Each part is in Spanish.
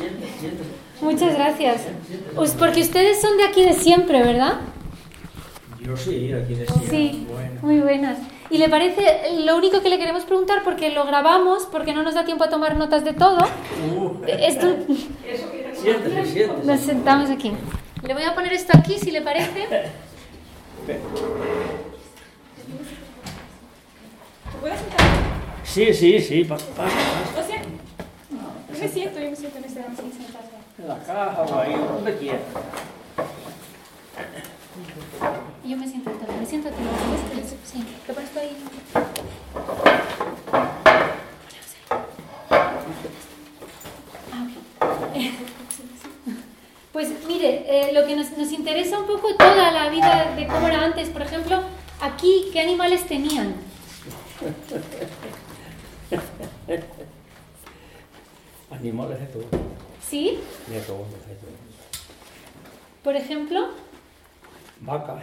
Siéntese. Muchas gracias. Pues porque ustedes son de aquí de siempre, ¿verdad? Yo sí, aquí decía. Sí, Bueno. muy buenas. ¿Y le parece lo único que le queremos preguntar, porque lo grabamos, porque no nos da tiempo a tomar notas de todo? Esto... Siéntese. Nos sentamos aquí. Le voy a poner esto aquí, si le parece. ¿Te puedo sentar? Sí. Pasa. O sea, yo me siento en este lado sin sentarme. En la caja o ahí, donde quiera. Yo me siento también. Me siento aquí. Sí, lo pones tú ahí. Pues mire, lo que nos interesa un poco toda la vida de cómo era antes. Por ejemplo, aquí, ¿qué animales tenían? Animales de todo. ¿Sí? De todo. Por ejemplo, Vaca,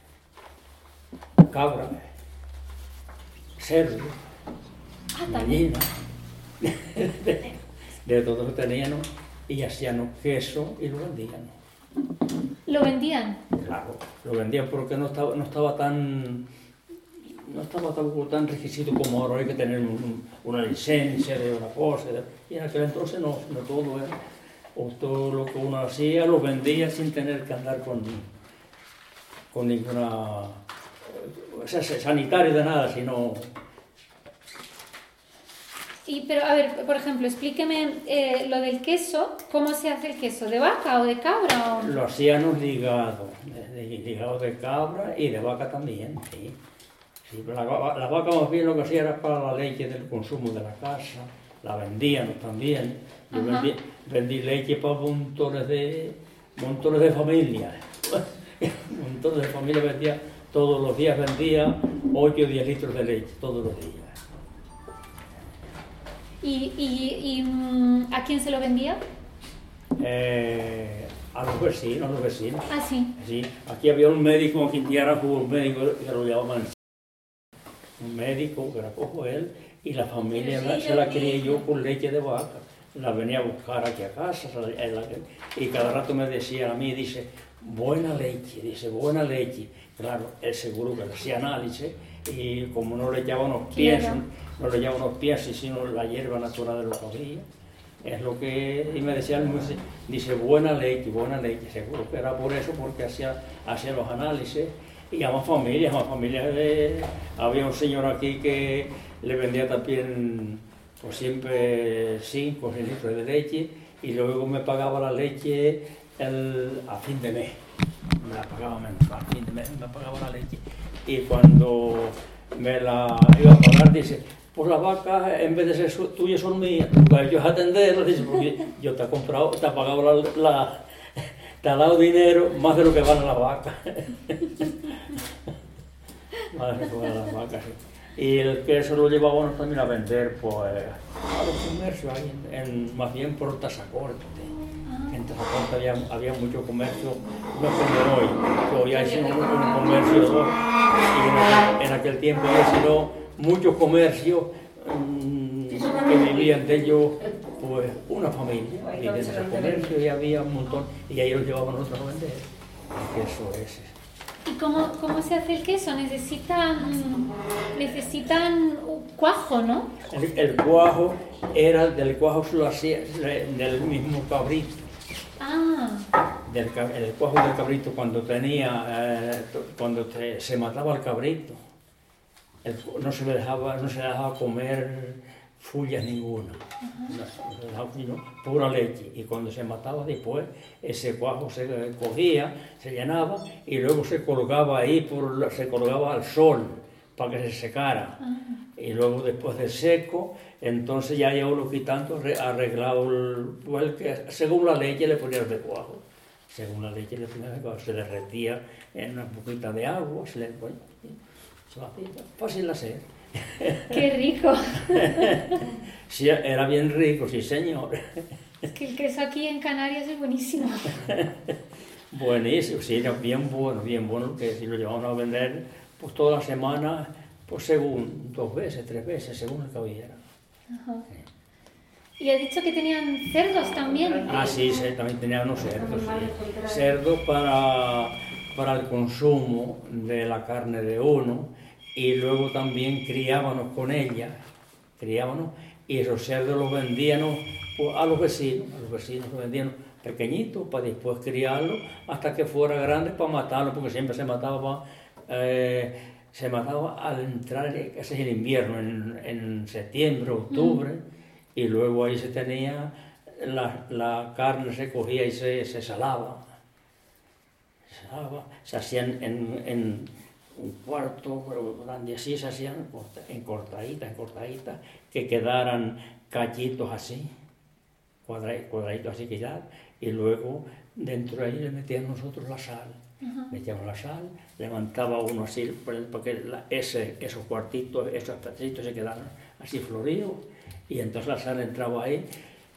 cabra, cerdo, también. gallina. De todo lo tenían y hacían queso y lo vendían. ¿Lo vendían? Claro, lo vendían porque no estaba tan requisito como ahora hay que tener una licencia de una cosa. Y en aquel entonces no todo era. O todo lo que uno hacía lo vendía sin tener que andar con ninguna sanitario de nada, sino... Pero a ver, por ejemplo, explíqueme lo del queso. ¿Cómo se hace el queso? ¿De vaca o de cabra? Lo hacían ligado de cabra y de vaca también, sí. Sí, la vaca más bien lo que hacía era para la leche del consumo de la casa, la vendían también. Yo vendí leche para montones de familias. Montones de familias vendía, todos los días vendía 8 o 10 litros de leche, todos los días. ¿Y a quién se lo vendía? A los vecinos. Ah, sí. Sí, aquí había un médico, aquí en Tierra hubo un médico que lo llamaban. Un médico que era cojo él y la familia se la crié yo con leche de vaca. La venía a buscar aquí a casa y cada rato me decía a mí, dice, buena leche. Claro, él seguro que le hacía análisis y como no le echaban los pies, sino la hierba natural de lo que había. Es lo que, y me decía, dice, buena leche, seguro que era por eso, porque hacía los análisis. Y a más familias, había un señor aquí que le vendía también, pues siempre 5 o 6 litros de leche, y luego me pagaba la leche a fin de mes. Me la pagaba menos, a fin de mes me pagaba la leche. Y cuando me la iba a pagar, dice, pues las vacas, en vez de ser tuyas, son mías. Pues ellos atenderlas, dice, porque yo te he comprado, te he pagado te ha dado dinero más de lo que van a las vacas. Más de lo que van a las vacas, sí. Y el queso lo llevábamos también a vender pues, a los comercios, ahí más bien por Tazacorte. En Tazacorte había mucho comercio, no como hoy, que hoy hay sino un comercio, y en aquel tiempo había sino muchos comercios que vivían de ellos, pues una familia, y de ese comercio y había un montón, y ahí los llevaban nosotros a vender. El queso ese. ¿Y cómo se hace el queso? Necesitan cuajo, ¿no? El cuajo del cuajo se lo hacía del mismo cabrito. El cuajo del cabrito cuando se mataba el cabrito, no se le dejaba comer fullas ninguna, pura leche, y cuando se mataba después ese cuajo se cogía, se llenaba y luego se colgaba ahí, se colgaba al sol para que se secara, y luego después de seco, entonces ya uno quitando, arreglado según la leche le ponía el cuajo, se derretía en una poquita de agua, fácil de hacer. ¡Qué rico! Sí, era bien rico, sí señor. Es que el queso aquí en Canarias es buenísimo. Buenísimo, sí, era bien bueno, que si lo llevamos a vender pues toda la semana, pues según 2 veces, 3 veces, según el que hubiera. Y ha dicho que tenían cerdos también. Ah, sí, también tenían unos cerdos, sí. Cerdos para el consumo de la carne de uno, y luego también criábamos con ella, y esos cerdos los vendíamos a los vecinos los vendían pequeñitos para después criarlos hasta que fuera grande para matarlos, porque siempre se mataba al entrar, ese es el invierno, en septiembre, octubre, y luego ahí se tenía, la carne se cogía y se salaba. Se hacían en un cuarto grande así, se hacían en cortaditas, que quedaran cachitos así, cuadraditos así que ya, y luego dentro de ahí le metíamos nosotros la sal. Metíamos la sal, levantaba uno así, porque esos cuartitos, esos pedacitos se quedaron así floridos, y entonces la sal entraba ahí,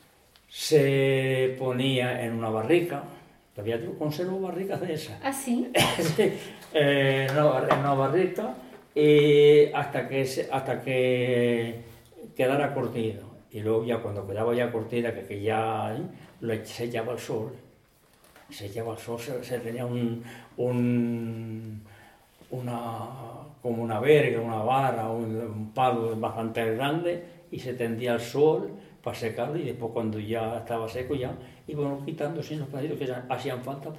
se ponía en una barrica. Todavía conservo barricas de esas. ¿Ah, sí? Sí, en una barrica, hasta que quedara curtido. Y luego ya cuando quedaba ya curtida, que ya se echaba al sol. Se tenía como una verga, una vara, un palo bastante grande, y se tendía al sol para secarlo, y después cuando ya estaba seco ya íbamos quitando así los pedacitos que hacían falta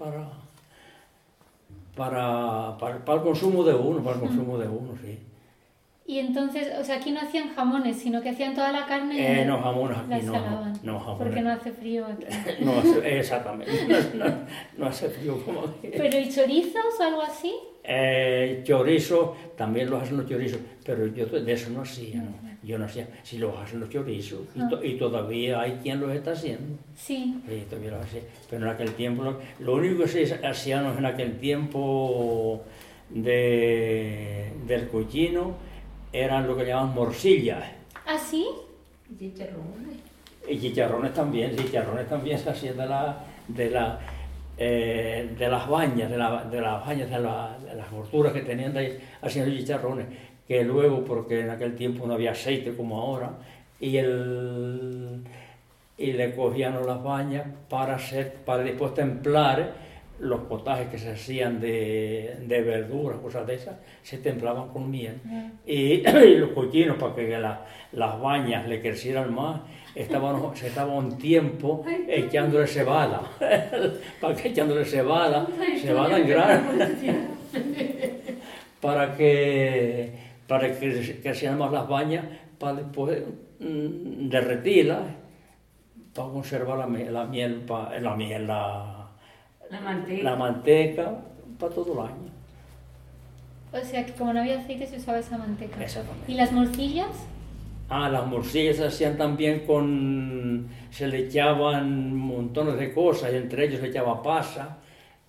para el consumo de uno, sí. Y entonces, o sea, aquí no hacían jamones, sino que hacían toda la carne. No, jamones aquí no jamones. Porque no hace frío aquí. Exactamente, no hace frío como aquí. ¿Pero y chorizos o algo así? Chorizo, también los hacen los chorizos, pero yo de eso no hacía, ¿no? Yo no hacía, si los hacen los chorizos, y todavía hay quien los está haciendo. Sí. Sí, todavía los hace. Pero en aquel tiempo, lo único que se hacían en aquel tiempo del cochino eran lo que llamaban morcillas. ¿Ah, sí? Y chicharrones también se hacían de las bañas, de las gorduras que tenían de ahí, hacían los chicharrones, que luego, porque en aquel tiempo no había aceite como ahora, y le cogían las bañas para después templar los potajes que se hacían de verduras, cosas de esas, se templaban con miel. Y los cochinos, para que las bañas le crecieran más, se estaba un tiempo echándole cebada, cebada en grano, para que crecieran más las bañas, para después derretirlas, para conservar la manteca para todo el año. O sea que como no había aceite se usaba esa manteca. Exactamente. ¿Y las morcillas? Las morcillas se hacían también se le echaban montones de cosas, y entre ellos se echaba pasa,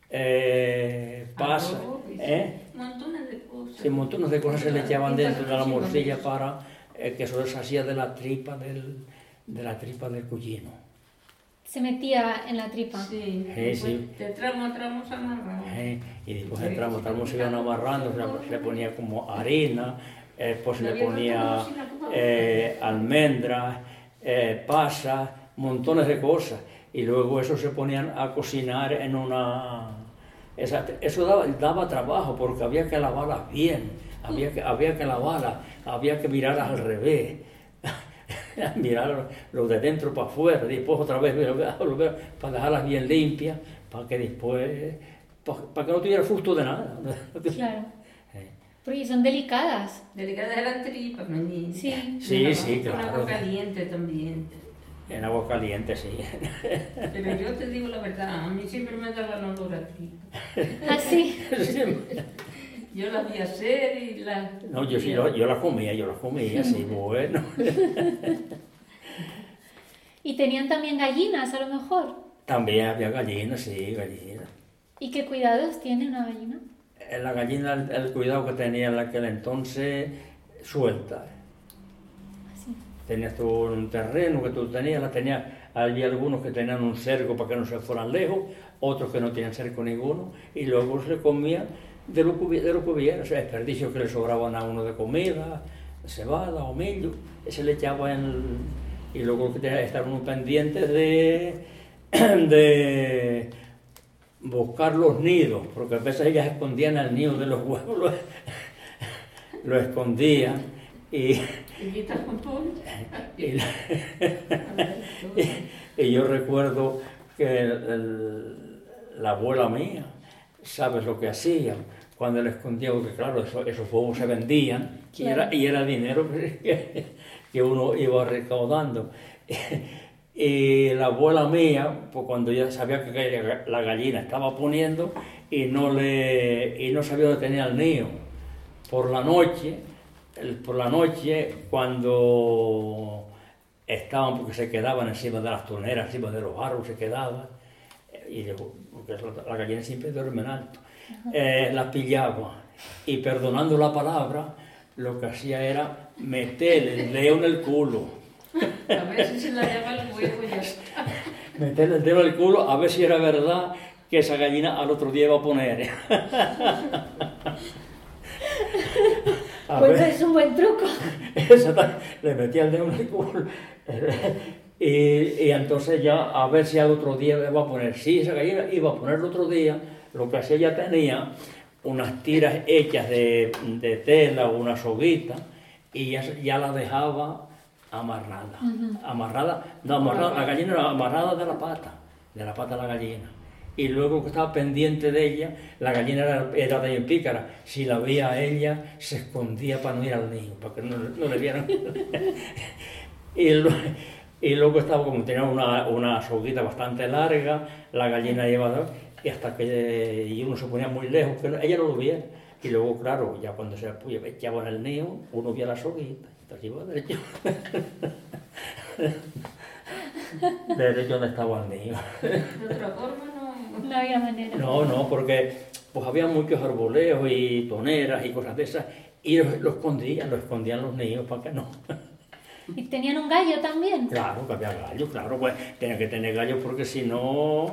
montones de cosas. Sí, montones de cosas se le echaban dentro de la morcilla para que eso se hacía de la tripa del cochino. Se metía en la tripa. Sí, sí. De tramo a tramo se amarraba. Y después de tramo a tramo se iban amarrando, se le ponía como harina, pues se le ponía almendras, pasas, montones de cosas. Y luego eso se ponían a cocinar en una... Eso daba trabajo, porque había que lavarlas bien, había que lavarlas, había que mirarlas al revés. Mirar lo de dentro para afuera, después otra vez para dejarlas bien limpias, para que después, para que no tuviera fruto de nada. Claro. Porque son delicadas. Delicadas eran tripas, menina. Sí, claro. Con agua caliente también. En agua caliente, sí. Pero yo te digo la verdad, a mí siempre me daban olor a tripa. ¿Ah, sí? Yo las vi hacer y las... No, yo las comía, sí, bueno. ¿Y tenían también gallinas, a lo mejor? También había gallinas, sí, gallinas. ¿Y qué cuidados tiene una gallina? La gallina, el cuidado que tenía en aquel entonces, suelta. ¿Así? Tenías tú un terreno que tú tenías, había algunos que tenían un cerco para que no se fueran lejos, otros que no tenían cerco ninguno, y luego se comía de lo que hubiera, o sea, desperdicios que le sobraban a uno de comida, cebada o millo, se le echaba en y luego estar uno pendiente de buscar los nidos, porque a veces ellas escondían el nido de los huevos, lo escondían y yo recuerdo que la abuela mía, ¿sabes lo que hacían? Cuando le escondía, porque claro, esos huevos se vendían, claro. y era dinero que uno iba recaudando. Y la abuela mía, pues cuando ya sabía que la gallina estaba poniendo y no sabía dónde tenía el nido, por la noche, cuando estaban, porque se quedaban encima de las troneras, encima de los árboles se quedaban, porque la gallina siempre duerme en alto, las pillaba y, perdonando la palabra, lo que hacía era meterle el dedo en el culo. A ver si se la lleva el huevo y ya está. Meterle el dedo en el culo a ver si era verdad que esa gallina al otro día iba a poner. Pues es un buen truco. Le metía el dedo en el culo. Y entonces ya a ver si al otro día iba a poner. Si esa gallina iba a poner el otro día, lo que hacía, ya tenía unas tiras hechas de tela o una soguita y ya la dejaba amarrada. La gallina era amarrada de la pata de la gallina. Y luego que estaba pendiente de ella, la gallina era de pícara. Si la veía a ella, se escondía para no ir al nido, para que no le vieran. Y luego estaba, como tenía una soguita bastante larga, la gallina llevaba, y hasta que uno se ponía muy lejos, que ella no lo viera. Y luego, claro, ya cuando se echaba en el nido, uno veía la soguita, entonces iba derecho. Derecho donde estaba el nido. De otra forma no había manera. No, porque pues había muchos arboleos y toneras y cosas de esas, y lo escondían los niños para que no. ¿Y tenían un gallo también? Claro, que había gallos, claro, pues tenían que tener gallos porque si no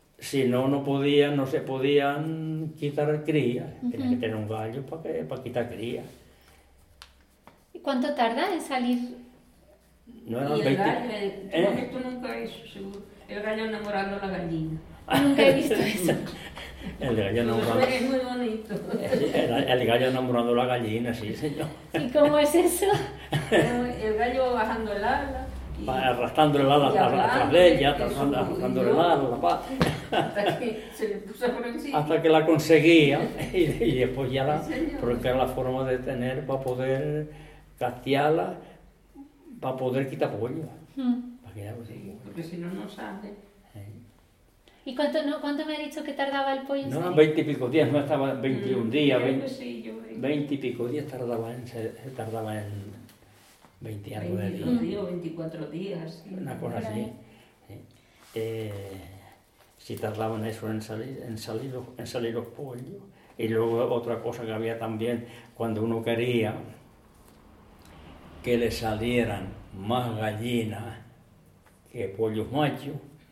se podían quitar crías. Tenían que tener un gallo para quitar crías. ¿Y cuánto tarda en salir? No eran y el 20. gallo, tú nunca eso, seguro. El gallo enamorando a la gallina. Nunca he visto eso. El gallo enamorando. Es muy bonito. El gallo enamorando a la gallina, sí, señor. ¿Y cómo es eso? El gallo bajando el ala. Arrastrando el ala atrás de ella, arrastrando el ala, la pata. Hasta que se le puso por encima. Hasta que la conseguía y después ya porque era la forma de tener para poder castiarla, para poder quitar pollo. Porque si no, no sale. ¿Y cuánto me ha dicho que tardaba el pollo en No, salir? 20 y pico días, no estaba 21 días, 20 y pico días tardaba en 20 algo de días. 22 días o 24 días. Sí. Una cosa así. Sí. Si tardaban eso en salir los pollos. Y luego otra cosa que había también, cuando uno quería que le salieran más gallinas que pollos machos,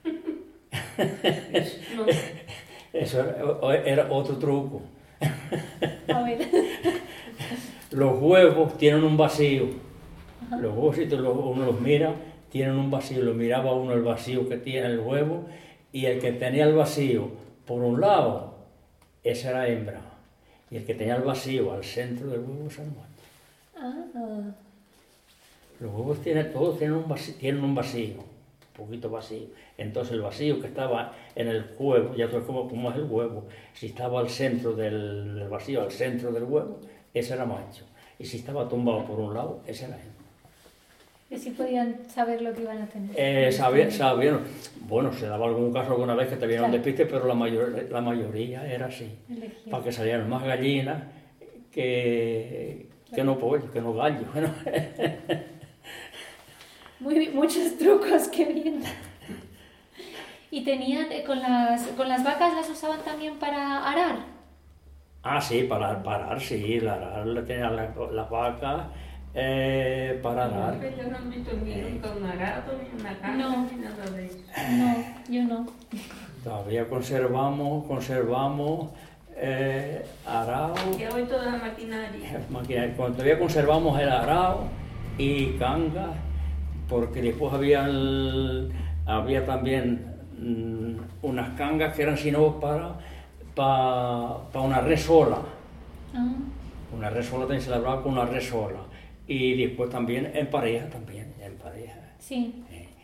No. eso era otro truco. A ver. Los huevos tienen un vacío. Los huevos, si uno los mira, tienen un vacío. Lo miraba uno el vacío que tiene el huevo, y el que tenía el vacío por un lado, esa era hembra. Y el que tenía el vacío al centro del huevo, esa era macho. Los huevos todos tienen un vacío, un poquito vacío. Entonces el vacío que estaba en el huevo, ya sabes cómo es el huevo, si estaba al centro del vacío, al centro del huevo, ese era macho. Y si estaba tumbado por un lado, ese era hembra. ¿Y si podían saber lo que iban a tener? Sabían. Bueno, se daba algún caso alguna vez que te vieron despiste, pero la mayoría era así. Elegido. Para que salieran más gallinas que no pollos, que no gallos. ¿No? Muchos trucos, que bien. ¿Y tenían, con las vacas las usaban también para arar? Ah, sí, para arar, sí, tenían las vacas para arar. Yo no he visto nunca un arado, ni una caja, No. ni nada de eso. No, yo no. Todavía conservamos arao. Ya hoy toda la maquinaria. Todavía conservamos el arao y canga porque después había también unas cangas que eran sino para una res sola. Una res sola también se labraba con una res sola. Y después también en pareja. Sí.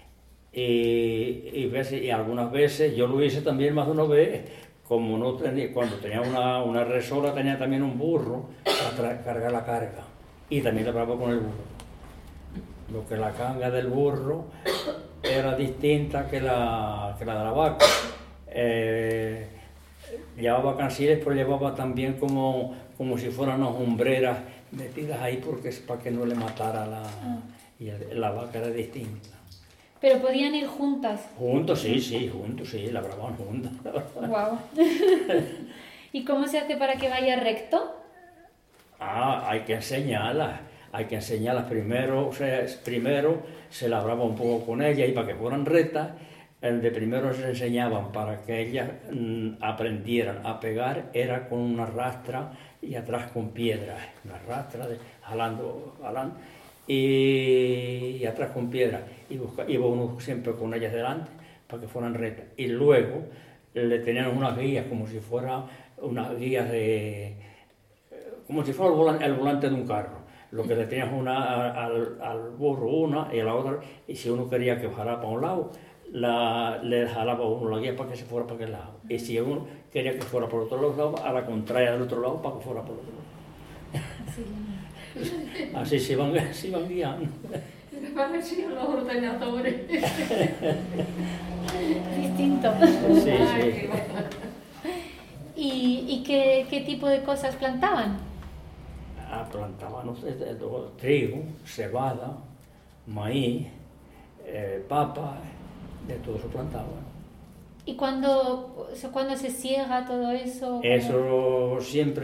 Y algunas veces, yo lo hice también más de una vez, como no tenía, cuando tenía una res sola tenía también un burro para cargar la carga. Y también labraba con el burro. Lo que la canga del burro era distinta que la de la vaca. Llevaba cansiles, pero llevaba también como si fueran unas hombreras metidas ahí porque es para que no le matara y la vaca era distinta. Pero podían ir juntas. Juntos, sí, labraban juntas. Wow. ¿Y cómo se hace para que vaya recto? Hay que enseñarlas. Primero se labraba un poco con ellas y para que fueran rectas, primero se enseñaban para que ellas aprendieran a pegar, era con una rastra y atrás con piedras, una rastra jalando y atrás con piedras, iba uno siempre con ellas delante para que fueran rectas, y luego le tenían unas guías como si fuera unas guías como si fuera el volante de un carro. Lo que le tenías al burro una y a la otra, y si uno quería que jalaba para un lado, le jalaba uno la guía para que se fuera para aquel lado. Y si uno quería que fuera por otro lado, a la contraria del otro lado para que fuera por otro lado. Así se iban guiando. Van a ser los ordenadores. Distinto. Sí. ¿Y qué tipo de cosas plantaban? Plantaban trigo, cebada, maíz, papa, de todo eso plantaban. ¿Y cuándo se siega todo eso? Eso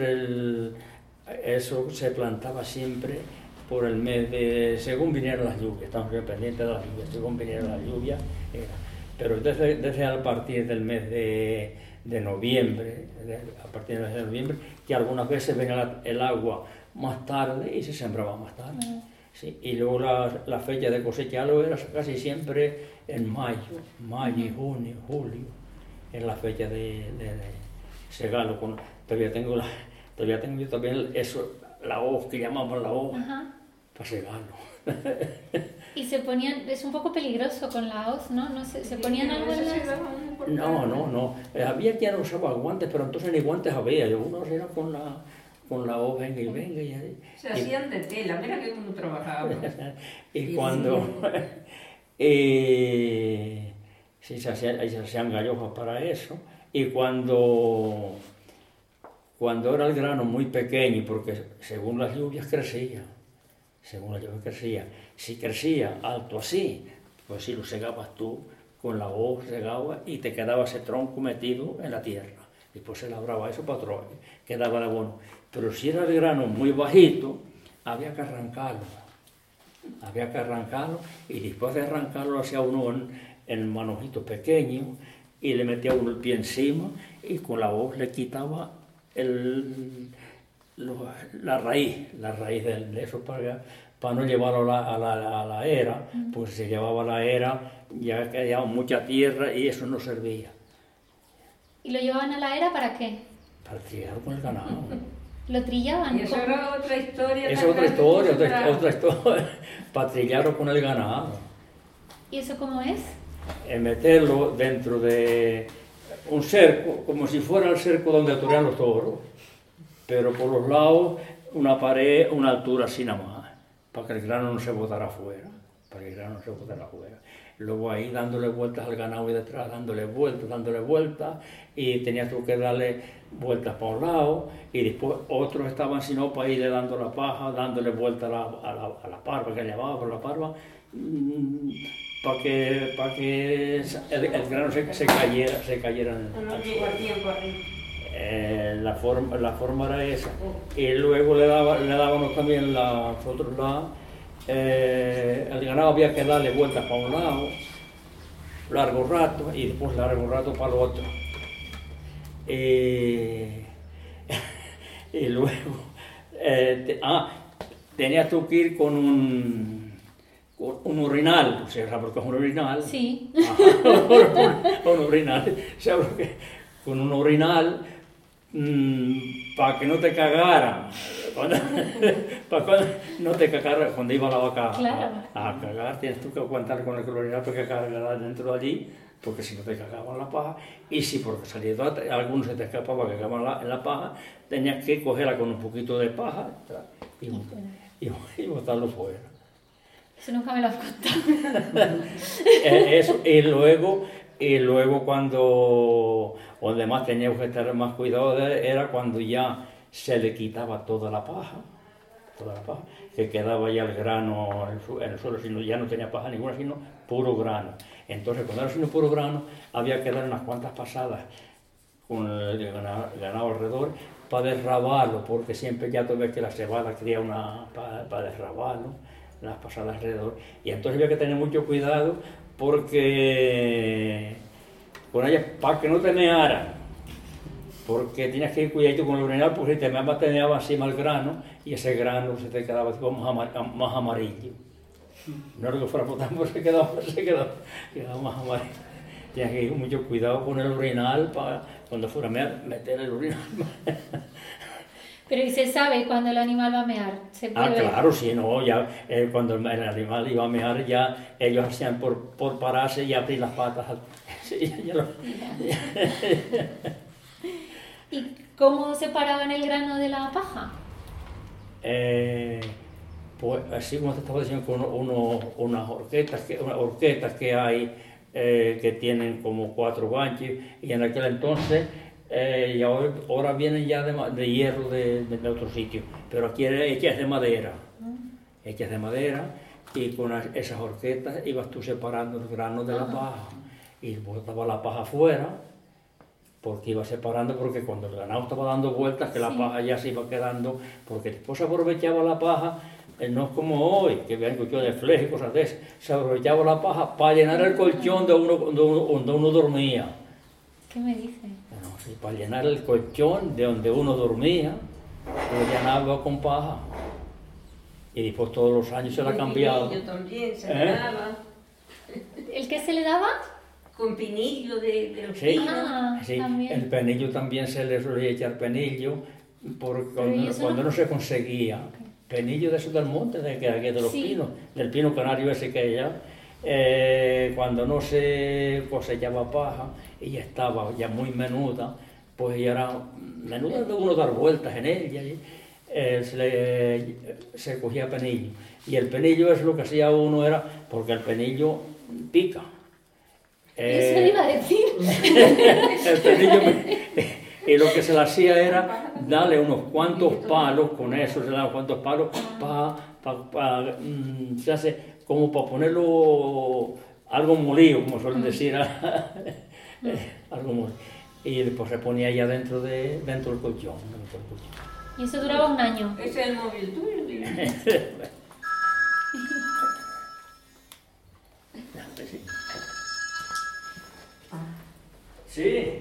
se plantaba siempre por el mes según vinieran las lluvias, estamos bien pendientes de las lluvias, según vinieran las lluvias era. Pero desde a partir del mes de noviembre, que algunas veces venía el agua más tarde y se sembraba más tarde. Sí, y luego la fecha de cosecharlo era casi siempre en mayo y junio, julio, es la fecha de segarlo. Todavía tengo yo también la hoz, que llamamos la hoz, para segarlo. Y se ponían, es un poco peligroso con la hoz, ¿no? No se ponían algo en las... No. Había quien usaba guantes, pero entonces ni guantes había. Uno era con la hoz, venga y ahí. Se hacían de tela, mira que uno trabajaba. Y cuando... sí, se hacían gallofas para eso. Y cuando era el grano muy pequeño, porque según las lluvias crecía, si crecía alto así, pues si lo segabas tú, con la hoz segaba y te quedaba ese tronco metido en la tierra. Después se labraba eso para otro, quedaba de abono. Pero si era el grano muy bajito, había que arrancarlo y después de arrancarlo lo hacía uno en manojito pequeño y le metía uno el pie encima y con la hoz le quitaba la raíz de eso para no llevarlo a la era, pues se llevaba a la era, ya quedaba mucha tierra y eso no servía. ¿Y lo llevaban a la era para qué? Para trillar con el ganado. ¿Lo trillaban? Y eso era otra historia. Es otra historia, para trillarlo con el ganado. ¿Y eso cómo es? Meterlo dentro de un cerco, como si fuera el cerco donde torean los toros, pero por los lados una pared, una altura así nada más, para que el grano no se botara afuera, Luego ahí dándole vueltas al ganado y detrás, dándole vueltas, y tenías tú que darle vueltas para un lado, y después otros estaban sino para irle dando la paja, dándole vueltas a la parva, que llevaba por la parva, para que el grano se cayera No llegó a tiempo arriba. La forma era esa. Y luego le dábamos también los otros lados. El ganado había que darle vueltas para un lado, largo rato, y después largo rato para el otro. Y luego tenías tú que ir con un urinal, o sea, ¿sabes lo que es un urinal? Sí. Un urinal, ¿sabes lo que? Con un urinal, para que no te cagaran, para cuando no te cagaran, cuando iba la vaca Claro. a cagar, tienes tú que aguantar con el urinal porque cagar dentro de allí, porque si no te cagaban la paja, y si porque salía algunos se te escapaba que cagaban en la paja, tenías que cogerla con un poquito de paja y botarlo fuera. Eso nunca me lo has contado. Eso, y luego cuando más teníamos que estar más cuidado era cuando ya se le quitaba toda la paja, que quedaba ya el grano en el suelo, sino ya no tenía paja ninguna, sino puro grano. Entonces, cuando era sino puro grano, había que dar unas cuantas pasadas con el ganado alrededor para derrabarlo, porque siempre ya tú ves que la cebada cría para derrabarlo, las pasadas alrededor. Y entonces había que tener mucho cuidado porque con ellas, para que no te mearan, porque tenías que ir cuidadito con el urinal, porque si te meabas tenía encima el grano y ese grano se te quedaba más amarillo. No era que fuera por tanto, se quedaba más amarillo. Tenías que ir con mucho cuidado con el urinal para cuando fuera a meter el urinal. Pero ¿y se sabe cuando el animal va a mear? ¿Se puede ver? Claro, sí, no, ya cuando el animal iba a mear, ya ellos hacían por pararse y abrir las patas. Sí, ¿Y cómo separaban el grano de la paja? Pues así como te estaba diciendo, con unas horquetas que hay que tienen como 4 ganchos, y en aquel entonces, y ahora vienen ya de hierro de otro sitio, pero aquí eran hechas de madera, y con esas horquetas ibas tú separando el grano de la paja, y botaba la paja afuera, porque iba separando, porque cuando el ganado estaba dando vueltas, que la paja ya se iba quedando, porque después se aprovechaba la paja, no es como hoy, que vean colchón de fleje y cosas de esas, se aprovechaba la paja para llenar el colchón donde uno dormía. ¿Qué me dice? Bueno, sí, para llenar el colchón de donde uno dormía, lo llenaba con paja. Y después todos los años se la cambiaba. Yo también se le daba. ¿El qué se le daba? Con pinillo de los Sí, pinos. sí, también. el penillo también se le solía echar penillo, porque cuando no se conseguía. Penillo de esos del monte, de los pinos, del pino canario ese que hay allá, cuando no se cosechaba paja y ya estaba ya muy menuda, pues ya era menuda de uno dar vueltas en ella, se cogía penillo. Y el penillo es lo que hacía uno era, porque el penillo pica. Eso le iba a decir. El penillo y lo que se le hacía era darle unos cuantos palos, con eso se le daban cuantos palos, se hace como para ponerlo algo molido, como suelen decir, algo molido. Y después se ponía ya dentro del colchón. Y eso duraba un año. Ese es el móvil tuyo. Sí.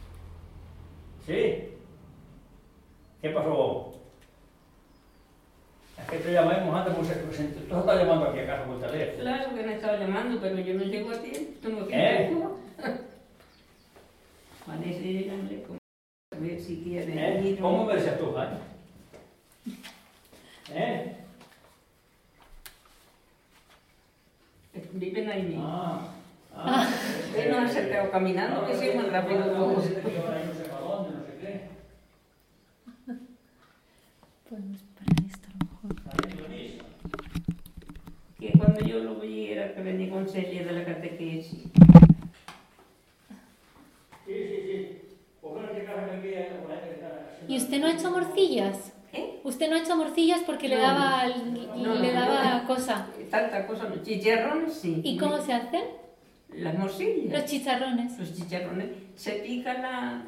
Sí. ¿Qué pasó? Es que te llamamos antes, pues tú estás llamando aquí a casa por teléfono. Claro que me estaba llamando, pero yo no llego a tiempo. Tengo que Vanessa, yo llamé a ver si quiere. ¿Cómo me decías tú, Jaime? Viven ahí mismo. Él no se quedó caminando, que sí, muy rápido. No sé para dónde, no sé qué. Podemos parar esto a lo mejor. Que cuando yo lo vi era que venía con Celia de la catequesis. Sí. ¿Y usted no ha hecho morcillas? ¿Usted no ha hecho morcillas porque le daba cosa? Tanta cosa, los chicharrones sí. ¿Y cómo se hacen? Las morcillas. Los chicharrones. Los chicharrones. Se pica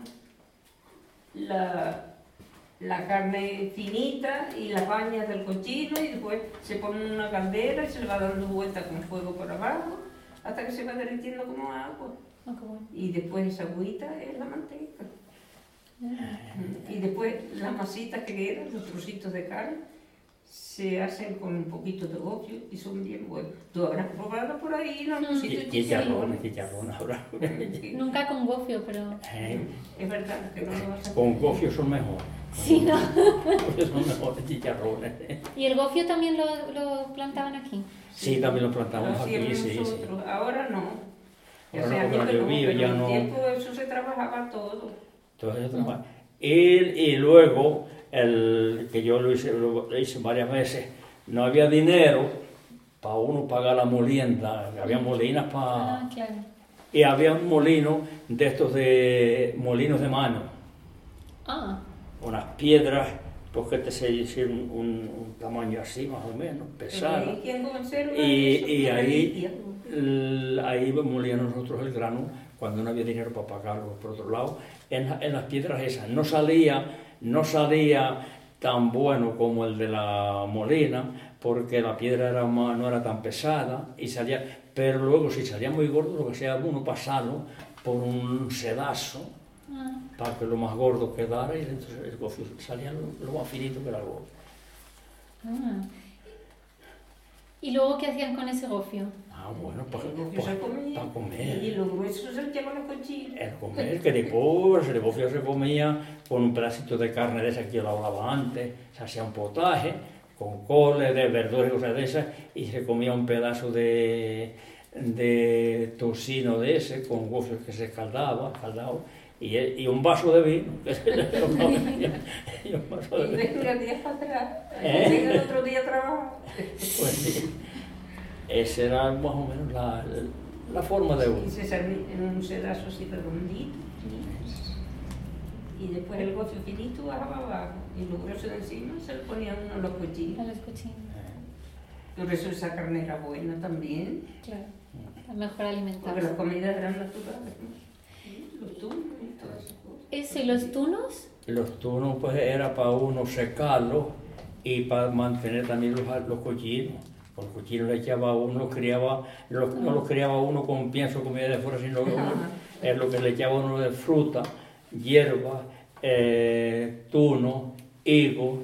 la carne finita y las bañas del cochino y después se pone en una caldera y se le va dando vuelta con fuego por abajo hasta que se va derritiendo como agua. Oh, qué bueno. Y después esa agüita es la manteca. Y después las masitas que quedan, los trocitos de carne, se hacen con un poquito de gofio y son bien buenos. Tú habrás probado por ahí en algún sitio. Chicharrones ahora. Nunca con gofio, pero... Es verdad que no lo vas a Con gofio son mejores. Sí, ¿no? Son mejores chicharrones. ¿Y el gofio también lo plantaban aquí? Sí, también lo plantamos Lo aquí, hacíamos sí. nosotros. Ahora no. Ahora Hace no, años porque que ha llovido, pero ya en no. el tiempo eso se trabajaba todo. Entonces, y luego, que yo lo hice varias veces, no había dinero para uno pagar la molienda, había molinas para... Ah, claro. Y había un molino de estos de molinos de mano, Ah, unas piedras, porque se hizo un tamaño así más o menos, pesado. Y ahí molíamos nosotros el grano cuando no había dinero para pagarlo. Por otro lado, en las piedras esas no salía tan bueno como el de la molina, porque la piedra no era tan pesada, pero luego si salía muy gordo, lo que hacía uno pasarlo por un sedazo para que lo más gordo quedara, y entonces el gofio salía lo más finito que era el gofio. ¿Y luego qué hacían con ese gofio? Bueno, para comer. Y lo grueso se le llaman los cochinos. El comer, que después el gofio se comía con un pedacito de carne de esa que yo lavaba antes, se hacía un potaje con coles, de verduras y cosas de esas, y se comía un pedazo de tocino de ese con gofio que se escaldado, y un vaso de vino. Y un vaso de vino. Y venga días para atrás, venga el otro día a trabajar. Pues sí. Esa era más o menos la forma de uno. Y se servía en un sedazo así redondito. Y después el gofio finito bajaba abajo. Y lo grueso de encima se le ponían uno a los cochinos. A los cochinos. Por eso esa carne era buena también. Claro, la mejor alimentarse. Porque las comidas eran naturales, ¿no? Los tunos y todas esas cosas. ¿Eso y los tunos? Los tunos pues era para uno secarlos y para mantener también los cochinos. Con los cochinos le echaba uno, no los criaba uno con pienso comida de fuera, sino que es lo que le echaba uno de fruta, hierba, tuno, higo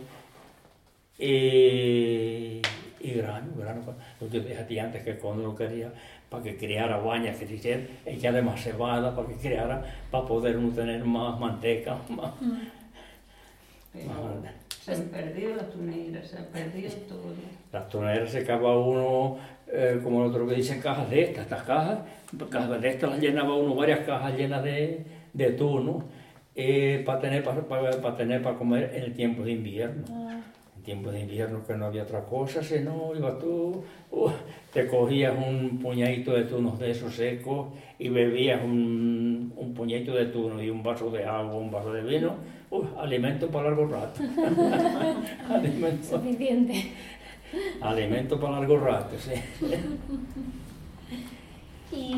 y grano. Lo que dije a ti antes, que cuando lo quería, para que creara bañas, que se echara más cebada, para poder uno tener más manteca, más. Se han perdido las tuneras, se han perdido todo. Las tuneras se cava uno, como el otro que dice, cajas de estas cajas de estas las llenaba uno, varias cajas llenas de tuno, para tener para comer en el tiempo de invierno. En tiempo de invierno, que no había otra cosa, sino ibas tú, te cogías un puñadito de tunos de esos secos y bebías un puñadito de tuno y un vaso de agua, un vaso de vino, alimento para largo rato. Suficiente. Alimento para largo rato, sí. Y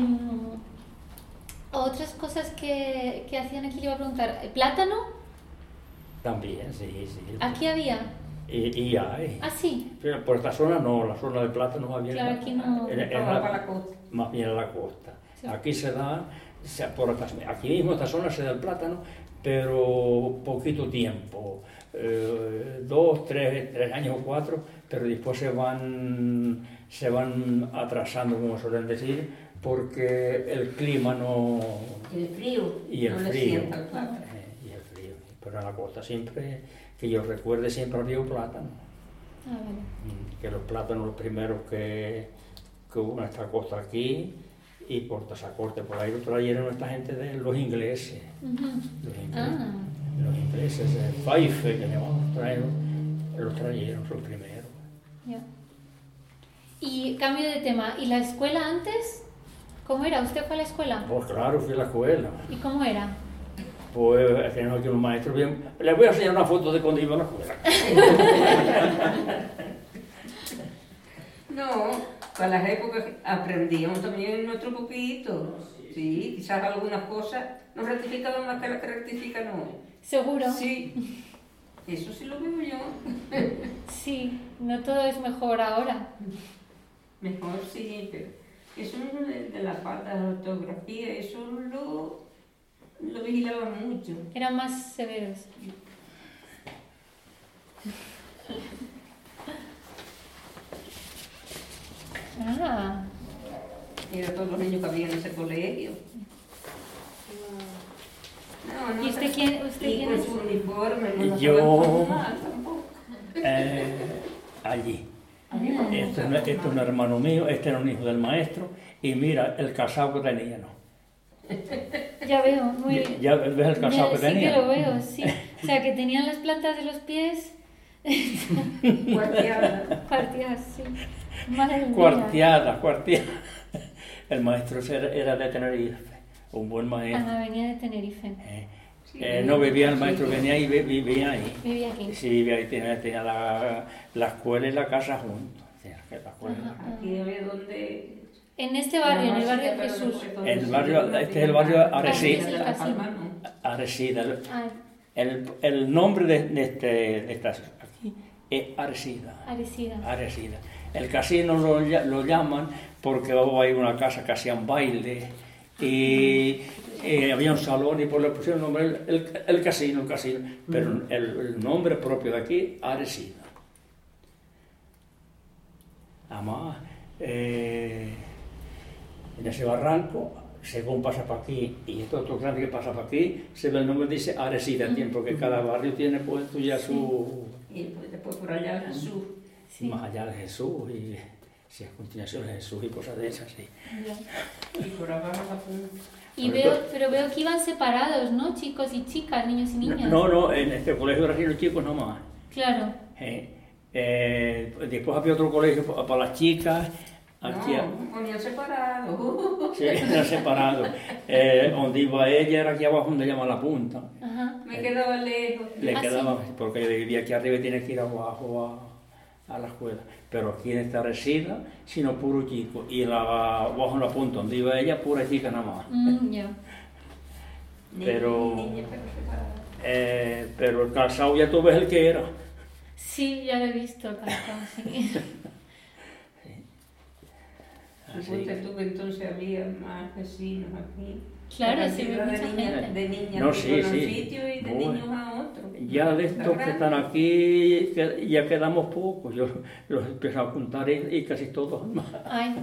otras cosas que hacían aquí, le iba a preguntar, ¿plátano? También, sí. ¿Aquí había? Y hay. ¿Ah, sí? Pero por esta zona no, la zona de plátano más bien. Claro, aquí no. Para la costa. Más bien a la costa. Sí. Aquí se da, aquí mismo esta zona se da el plátano, pero poquito tiempo, 2, 3 años o 4, pero después se van atrasando, como suelen decir, porque el clima no... El frío. Y el no frío. sienta el plátano. Y el frío. Pero en la costa siempre, que yo recuerde, siempre había plátano. Ah, vale. Que los plátanos los primeros que hubo en esta costa aquí, y por Tazacorte, por ahí lo trajeron esta gente de los ingleses. Los ingleses, Fife, que llamamos, los trajeron los primeros. Yeah. Y cambio de tema, ¿y la escuela antes? ¿Cómo era? ¿Usted fue a la escuela? Pues claro, fui a la escuela. ¿Y cómo era? Pues teníamos aquí unos maestros bien. Les voy a enseñar una foto de cuando iba a la escuela. No, para las épocas aprendíamos también nuestro poquito. Sí, quizás algunas cosas nos rectificaban más que las que rectifican hoy. ¿Seguro? Sí, eso sí lo veo yo. Sí, no todo es mejor ahora. Mejor sí, pero eso de la falta de ortografía, eso lo vigilaban mucho. Eran más severos. Ah, Y era todos los niños que había en ese colegio. No, ¿y usted quién y quién con es? su uniforme, no nos Yo- sabemos mal tampoco. Allí. Ah, Este es un hermano mío, este era un hijo del maestro, y mira el casado que tenía, ¿no? ya veo, muy bien. ¿Ya ves el casado que Sí tenía? que lo veo, sí. O sea, que tenían las plantas de los pies Cuarteada. partidas, sí. Madre mía. Cuarteada. El maestro era de Tenerife, un buen maestro. Ah, venía de Tenerife. No vivía el maestro, venía y vivía ahí. Vivía aquí. Sí, vivía ahí, tenía la escuela y la casa juntos. La escuela y la casa. Aquí había donde... En este barrio, en el barrio de Jesús. El barrio, este es el barrio Aresida. De la Palma, ¿no? Aresida. Ah, El nombre de esta aquí es Aresida. Aresida. El casino lo llaman porque hay una casa que hacían baile y había un salón y le pusieron el nombre el casino, pero el nombre propio de aquí, Aresida. Además, en ese barranco, según pasa para aquí y esto otro grande que pasa para aquí, se ve el nombre, dice Aresida, porque cada barrio tiene puesto ya su... Y después por allá al sur. Sí. Más allá de Jesús y si a continuación de Jesús y cosas de esas, sí. Ya. Y por abajo la punta. Pero veo que iban separados, ¿no? Chicos y chicas, niños y niñas. No, en este colegio eran los chicos nomás. Claro. Después había otro colegio para las chicas. Aquí, No, ponían separado. sí, eran separados. Donde iba ella era aquí abajo donde llama la punta. Ajá. Me quedaba lejos. Le ¿Ah, quedaba, porque vivía aquí arriba y tiene que ir abajo a la escuela. Pero aquí en esta resida, sino puro chico. Y abajo en la punta donde iba ella, pura chica nada más. Ya. Pero- Niña, pero separada. Pero el calzado ya tú ves el que era. Sí, ya lo he visto, calzado, sí. Y Así ponte que- tú que entonces había más vecinos aquí. Claro, La sí, cantidad mucha de niñas, gente. de niñas No, que sí, iban a un sí. sitio y de Bueno. niños a otro. Ya de estos que están aquí, ya quedamos pocos. Yo los empiezo a contar y casi todos más. Ay,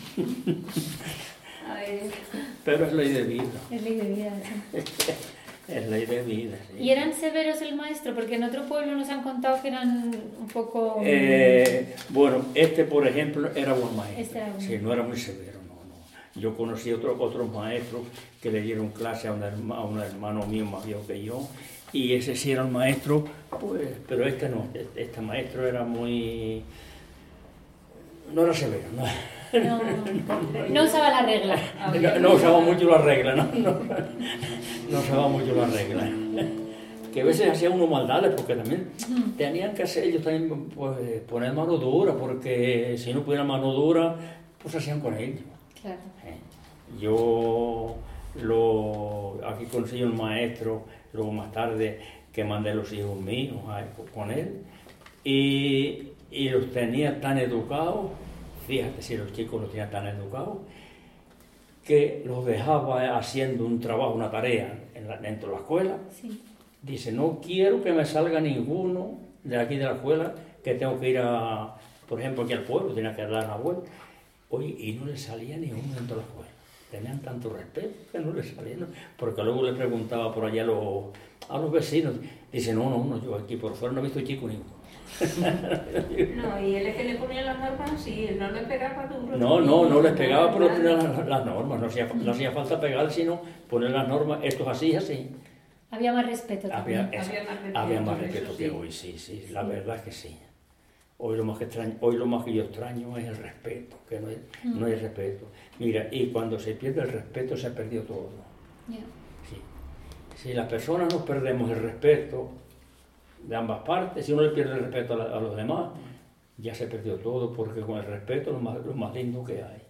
Ay, Pero es ley de vida. es ley de vida, sí. Es ley de vida, sí. ¿Y eran severos el maestro? Porque en otro pueblo nos han contado que eran un poco... Bueno, este por ejemplo era buen maestro. Este era buen Sí, no era muy severo, no. Yo conocí otros maestros que le dieron clase a un hermano mío más viejo que yo, y ese sí era un maestro, pues, pero este no. Este maestro era muy... No era severo, no. No usaba la regla. No usaba mucho la regla, no usaba mucho la regla. Que a veces hacían unos maldades, porque también tenían que hacer ellos también, pues, poner mano dura, porque si no pusieran mano dura, pues hacían con ellos. Claro. Yo aquí conocí un maestro, luego más tarde, que mandé los hijos míos con él, y los tenía tan educados. Fíjate si los chicos los tenían tan educados, que los dejaba haciendo un trabajo, una tarea dentro de la escuela. Sí. Dice, no quiero que me salga ninguno de aquí de la escuela, que tengo que ir por ejemplo, aquí al pueblo, tenía que dar la vuelta. Oye, y no le salía ni uno dentro de la escuela. Tenían tanto respeto que no le salía, ¿no? Porque luego le preguntaba por allá a los vecinos. Dice, no, yo aquí por fuera no he visto chico ninguno. no, y él es que le ponía las normas así, él no le pegaba duro. No les pegaba, pero ponía las normas. No hacía falta pegar, sino poner las normas. Esto es así, así. Había más respeto también. Había más respeto que hoy, sí. La verdad es que sí. Hoy lo más que yo extraño es el respeto, que no hay respeto. Mira, y cuando se pierde el respeto se ha perdido todo. Ya. Sí. Si las personas no perdemos el respeto de ambas partes, si uno le pierde el respeto a los demás, ya se perdió todo, porque con el respeto es lo más lindo que hay.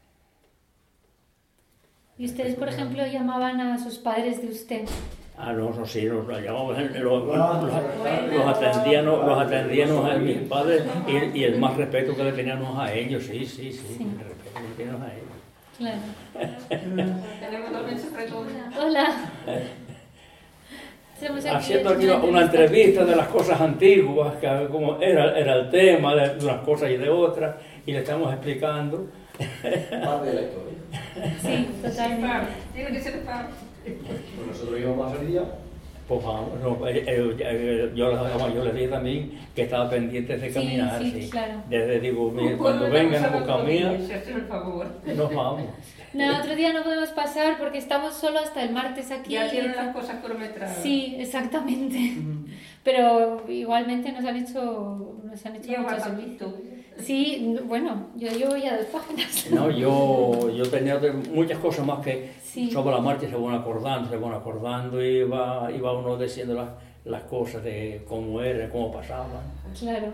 ¿Y ustedes, por ejemplo, llamaban a sus padres de usted? No, sí, los llamábamos, los atendíamos a mis padres y el más respeto que le teníamos a ellos, sí, el respeto que le teníamos a ellos. Claro. Tenemos también secreto. Hola. Estamos aquí Haciendo aquí una entrevista de las cosas antiguas, que como era el tema de unas cosas y de otras, y le estamos explicando. Parte de la historia. Sí, totalmente. Tiene que ser parte. Pues nosotros íbamos a salir ya. Pues vamos, no, yo le dije también que estaba pendiente de caminar. Sí, claro. Desde digo, cuando vengan a buscar mía, Se hace un favor. nos vamos. No, otro día no podemos pasar porque estamos solo hasta el martes aquí. Ya tienen las cosas cronometradas. Sí, exactamente. Pero igualmente nos han hecho Lleva mucho tantito. servicio. Sí, bueno, yo llevo ya 2 páginas. No, yo tenía muchas cosas más que Sí. sobre la marcha se van acordando y va uno diciendo las cosas de cómo era, cómo pasaban. Claro.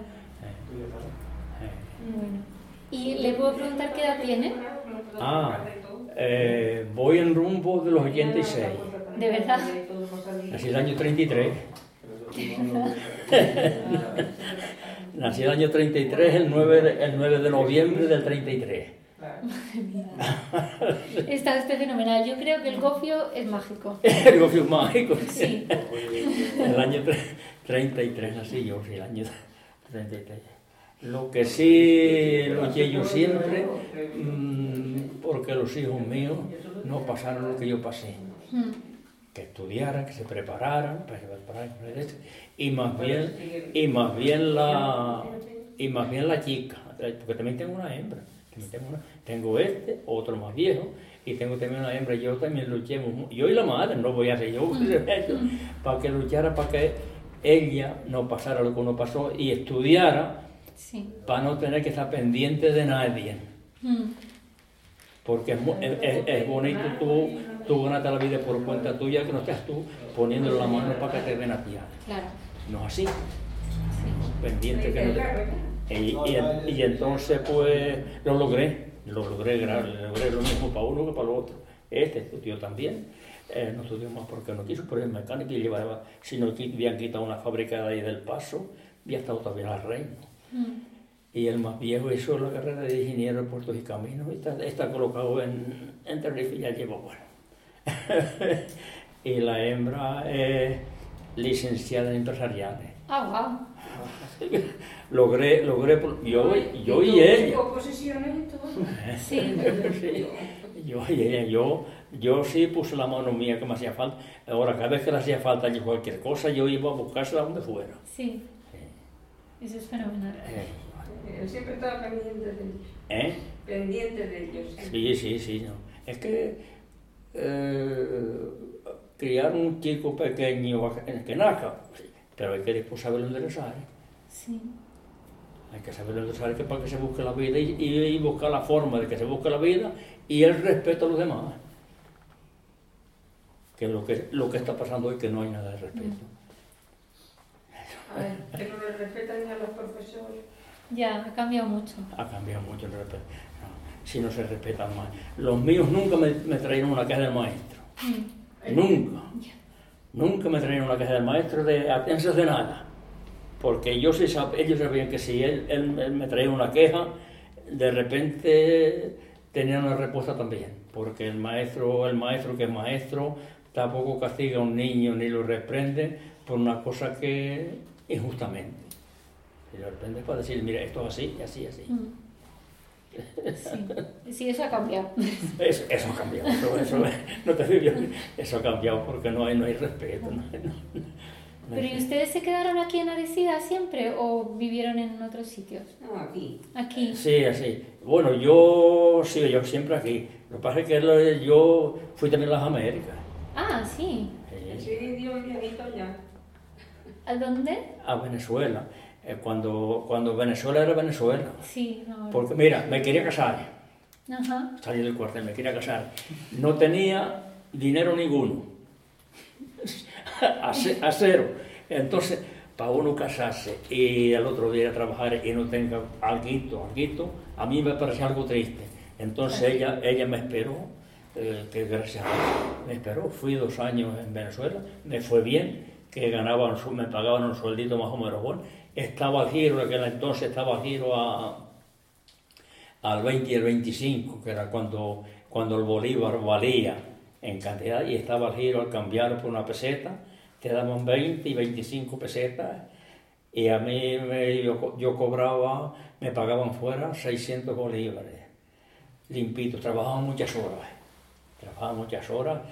Bueno. ¿Y le puedo preguntar qué edad tiene? Voy en rumbo de los 86. ¿De verdad? Nací el año 33. Nací el año 33, el 9 de noviembre del 33. Está usted fenomenal. Yo creo que el gofio es mágico. El gofio mágico. Sí. El año 33 nací yo, sí, el año 33. Lo que sí luché yo siempre, porque los hijos míos no pasaron lo que yo pasé. Que estudiaran, que se prepararan, y más bien la chica, porque también tengo una hembra. Tengo otro más viejo, y tengo también una hembra. Yo también luché, yo y la madre, no voy a hacer yo, para que luchara, para que ella no pasara lo que uno pasó y estudiara, Sí. para no tener que estar pendiente de nadie. Porque es bonito tú ganarte la vida por cuenta tuya, que no estás tú poniéndole la mano para que te den a ti. Claro. No es así, Sí. pendiente que no te... Y entonces pues lo logré lo mismo para uno que para el otro. Este estudió también, no estudió más porque no quiso, pero es mecánico y llevaba, si no habían quitado una fábrica de ahí del Paso, había estado todavía en el Reino. Y el más viejo hizo la carrera de ingeniero de puertos y caminos y está colocado en Tenerife y ya lleva, bueno. Y la hembra es licenciada en empresariales. Ah, Logré yo y ella. Con posesiones y todo. Sí. Sí, yo y ella, yo sí puse la mano mía que me hacía falta. Ahora, cada vez que le hacía falta cualquier cosa, yo iba a buscársela donde fuera. Sí. Eso es fenomenal. Él siempre estaba pendiente de ellos. ¿Eh? Pendiente de ellos. Sí. No. Es que criar un chico pequeño que nazca, sí, pero hay que después saberlo enderezar. Sí. Hay que saberlo enderezar para que se busque la vida y buscar la forma de que se busque la vida y el respeto a los demás. Que es lo que está pasando hoy, que no hay nada de respeto. A ver, que no le respetan ni a los profesores. Ya, ha cambiado mucho. Ha cambiado mucho el respeto. No, si no se respetan más. Los míos nunca me trajeron una queja del maestro. Nunca me trajeron una queja del maestro de atención de nada. Porque ellos sabían que si él me traía una queja, de repente tenía una respuesta también. Porque el maestro que es maestro tampoco castiga a un niño ni lo reprende por una cosa que injustamente. Y de repente para decir, mira, esto es así, así. Sí, eso ha cambiado. Eso ha cambiado, eso no te digo, eso ha cambiado porque no hay respeto. ¿Pero y ustedes se quedaron aquí en Aresida siempre o vivieron en otros sitios? No, aquí. Aquí. Sí, así. Bueno, yo siempre aquí. Lo que pasa es que yo fui también a las Américas. Ah, sí. Sí, dio un viajito allá. ¿A dónde? A Venezuela. Cuando Venezuela era Venezuela. Sí, ahora. Porque mira, me quería casar. Ajá. Salí del cuartel, me quería casar. No tenía dinero ninguno. A cero. Entonces, para uno casarse y el otro día ir a trabajar y no tenga alguito, a mí me parece algo triste. Entonces ella me esperó, que gracias a Dios me esperó. Fui 2 años en Venezuela, me fue bien, que me pagaban un sueldito más o menos bueno. Estaba al giro, en aquel entonces estaba al giro al 20 y el 25, que era cuando el bolívar valía en cantidad, y estaba al giro al cambiar por una peseta, te daban 20 y 25 pesetas, y a mí yo cobraba, me pagaban fuera 600 bolívares, limpito, trabajaba muchas horas,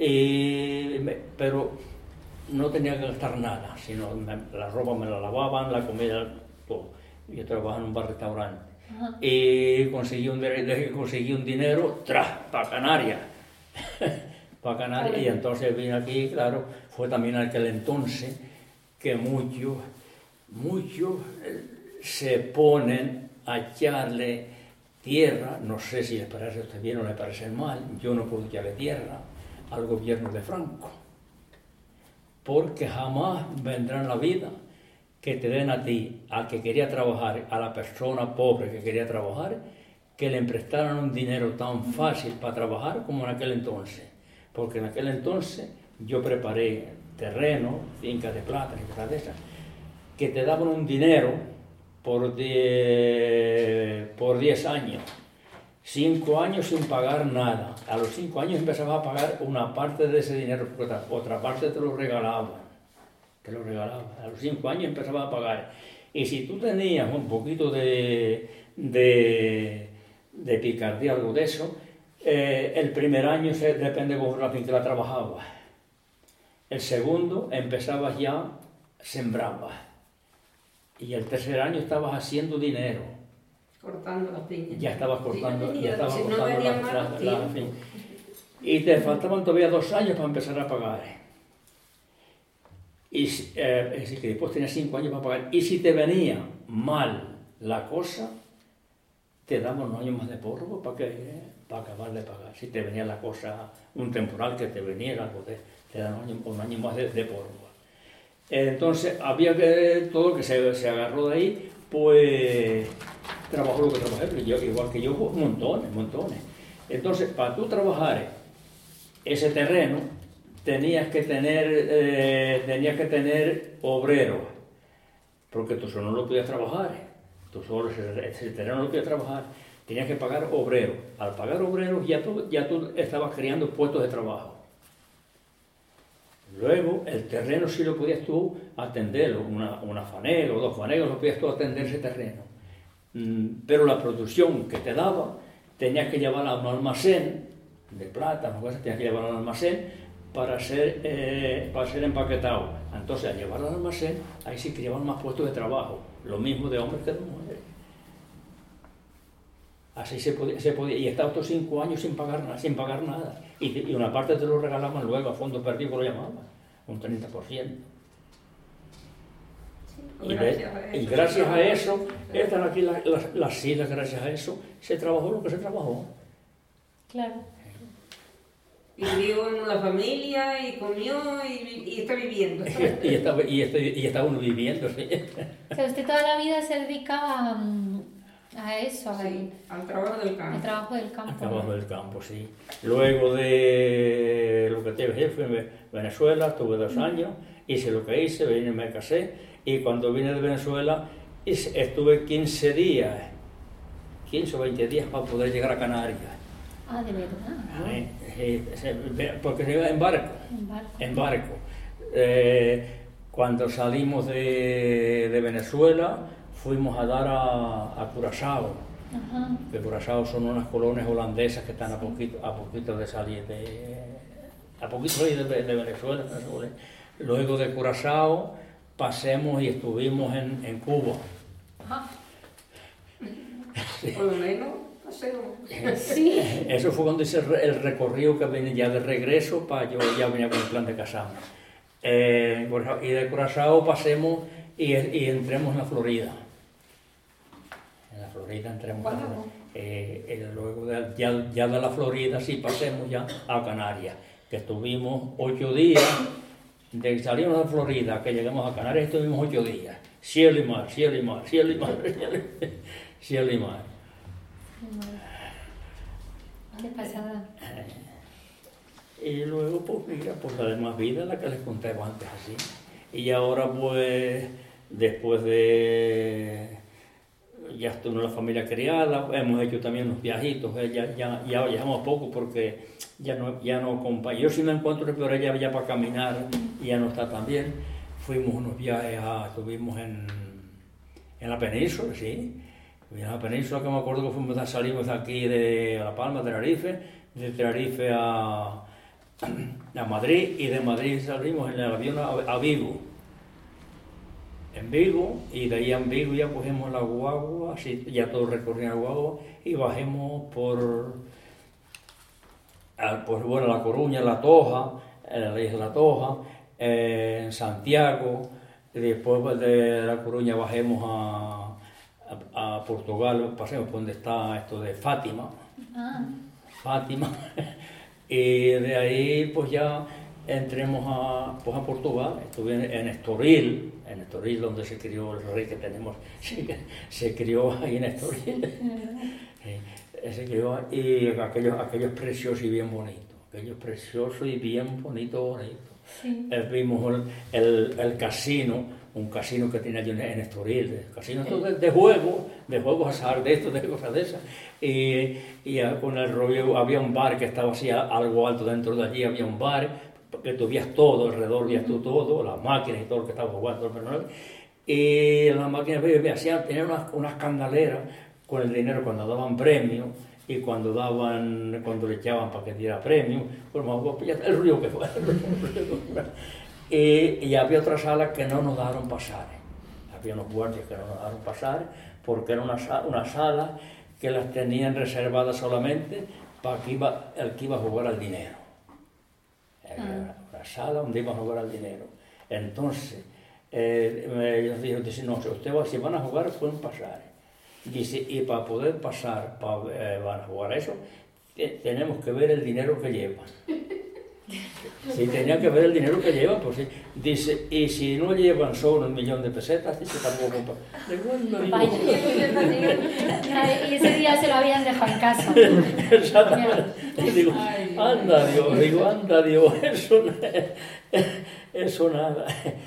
pero no tenía que gastar nada, sino la ropa me la lavaban, la comida, todo. Yo trabajaba en un bar-restaurante. Y conseguí un dinero para Canarias. Para Canarias. Y entonces vine aquí, claro, fue también aquel entonces que muchos se ponen a echarle tierra, no sé si les parece a usted bien o les parece mal, yo no puedo echarle tierra al gobierno de Franco, porque jamás vendrá en la vida que te den a ti, al que quería trabajar, a la persona pobre que quería trabajar, que le prestaran un dinero tan fácil para trabajar como en aquel entonces. Porque en aquel entonces yo preparé terreno, fincas de plátano y cosas de esas, que te daban un dinero por 10 años, 5 años sin pagar nada. A los 5 años empezabas a pagar una parte de ese dinero, porque otra parte te lo regalaban. A los 5 años empezabas a pagar. Y si tú tenías un poquito de picardía, algo de eso, el primer año depende de cómo la finca la trabajabas. El segundo empezabas ya, sembrabas. Y el tercer año estabas haciendo dinero. Cortando las piñas. Ya estabas cortando, Sí, ya estabas si no cortando venía la más tiempo. finca. Y te faltaban todavía 2 años para empezar a pagar. Y es decir, que después tenías 5 años para pagar. Y si te venía mal la cosa, te daban unos años más de prórroga para acabar de pagar. Si te venía la cosa, un temporal que te venía, algo te dan un año más de prórroga. Entonces, había que, todo que se agarró de ahí, pues, trabajó lo que trabajé, pero yo, igual que yo, montones. Entonces, para tú trabajar ese terreno, tenías que tener obreros, porque tú solo no lo podías trabajar, tú solo ese terreno no lo podías trabajar, tenías que pagar obreros. Al pagar obreros ya tú estabas creando puestos de trabajo. Luego el terreno sí lo podías tú atender, una fanega o 2 fanegas, lo podías tú atender ese terreno. Pero la producción que te daba, tenías que llevarla a un almacén de plata, tenías que llevarla al almacén para ser empaquetado. Entonces, al llevarlo al almacén, ahí sí que llevan más puestos de trabajo, lo mismo de hombres que de mujeres. Así se podía, y estaba estos 5 años sin pagar nada. Y una parte te lo regalaban luego a fondo perdido, que lo llamaban, un 30%. Y gracias a eso, están aquí las islas, gracias a eso, se trabajó lo que se trabajó. Claro. Y vivió en una familia y comió y está viviendo. Y está uno viviendo, sí. O sea, usted toda la vida se dedicaba a eso, Sí, al trabajo del campo. al trabajo del campo. Al trabajo del campo, sí. Luego de lo que te dije, fui a Venezuela, estuve 2 años, hice lo que hice, vine y me casé, y cuando vine de Venezuela estuve 15 o 20 días para poder llegar a Canarias. Ah, de verdad. Porque se iba en barco. Cuando salimos de Venezuela, fuimos a dar a Curazao. Ajá. Que Curazao son unas colonias holandesas que están a poquito de salir de Venezuela. Luego de Curazao pasemos y estuvimos en Cuba. Ajá. Por lo menos, Sí. Eso fue cuando hice el recorrido que venía ya de regreso, yo ya venía con el plan de casarme. Y de Curazao pasemos y entremos en la Florida. En la Florida entremos. Wow. Luego ya de la Florida sí pasemos ya a Canarias, que estuvimos 8 días. De que salimos de Florida, que llegamos a Canarias, estuvimos 8 días. Cielo y mar, cielo y mar, cielo y mar, cielo y mar. Qué pasada. Y luego, pues mira, pues la demás vida, la que les conté antes así. Y ahora, pues, después de ya estuve en la familia criada, hemos hecho también unos viajitos, ya viajamos poco porque ya no yo sí me encuentro peor ella ya para caminar, ya no está tan bien, fuimos unos viajes, estuvimos en la península, sí. En la península, que me acuerdo que salimos de aquí de La Palma, de Tenerife a Madrid, y de Madrid salimos en el avión a Vigo. En Vigo, y de ahí en Vigo ya cogimos la guagua, así, ya todo recorriendo la guagua, y bajemos por La Coruña, La Toja, la isla de La Toja, en Santiago, y después de La Coruña bajemos a Portugal, pasemos por donde está esto de Fátima, Fátima, y de ahí pues ya entremos a Portugal. Estuve en Estoril, donde se crió el rey que tenemos, se crió ahí en Estoril, se crió, y aquello es precioso y bien bonito, Sí. Vimos el casino, un casino que tiene allí en Estoril, casino de juegos azar, de cosas de esas, y con el rollo había un bar que estaba así algo alto dentro de allí, había un bar que tú vías todo, alrededor vías tú todo, las máquinas y todo lo que estaba jugando, y las máquinas tenían unas candeleras con el dinero cuando daban premios, y cuando le echaban para que diera premio, pues el ruido que fue. Y había otra sala que no nos dejaron pasar. Había unos guardias que no nos dejaron pasar porque era una sala que las tenían reservadas solamente para el que iba a jugar al dinero. Era una sala donde iban a jugar al dinero. Entonces, ellos dijeron, no, si van a jugar pueden pasar. Dice, y para poder pasar, van a jugar a eso, tenemos que ver el dinero que llevan. Si tenían que ver el dinero que llevan, pues sí. Dice, y si no llevan solo 1.000.000 de pesetas, dice, tampoco. Y ese día se lo habían dejado en casa. Exactamente. Digo, anda Dios, eso nada.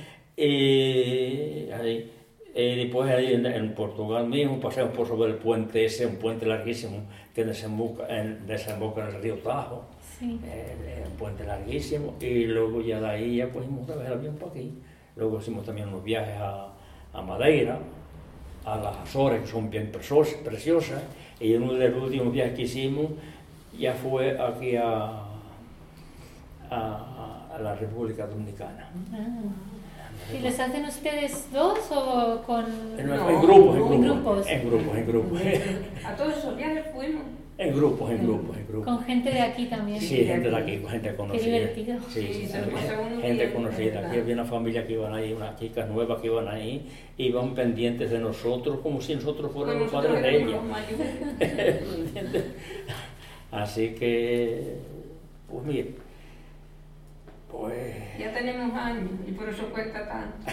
Y ahí. Después ahí en Portugal mismo pasamos por sobre el puente ese, un puente larguísimo que desemboca en el río Tajo, sí. Un puente larguísimo, y luego ya de ahí ya cogimos otra vez el avión para aquí. Luego hicimos también unos viajes a Madeira, a las Azores, que son bien preciosas, y uno de los últimos viajes que hicimos ya fue aquí a la República Dominicana. ¿Y los hacen ustedes dos o con...? En grupos. A todos esos viajes fuimos. En grupos. Con gente de aquí también. Sí, gente de aquí, gente conocida. Qué divertido. Sí, gente conocida. Aquí había una familia que iban ahí, unas chicas nuevas que iban ahí, iban pendientes de nosotros como si nosotros fuéramos los padres de ella. Así que, pues mire, pues... Ya tenemos años y por eso cuesta tanto.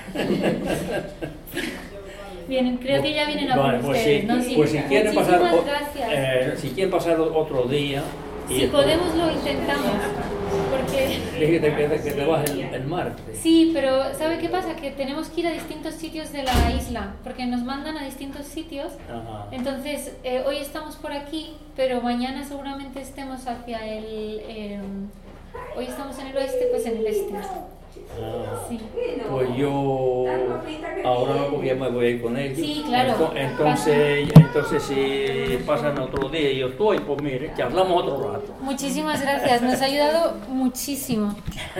Vienen, creo que ya vienen a por ustedes, sí, ¿no? Sí. Pues si quieren pasar otro día... Si podemos lo intentamos, porque... Que te vas el martes. Sí, pero ¿sabe qué pasa? Que tenemos que ir a distintos sitios de la isla, porque nos mandan a distintos sitios. Ajá. Entonces, hoy estamos por aquí, pero mañana seguramente estemos hacia hoy estamos en el oeste, pues en el este. Sí. Pues yo ahora ya me voy a ir con ellos. Sí, claro. Entonces si pasan otro día y yo estoy, pues mire, que hablamos otro rato. Muchísimas gracias, nos ha ayudado muchísimo.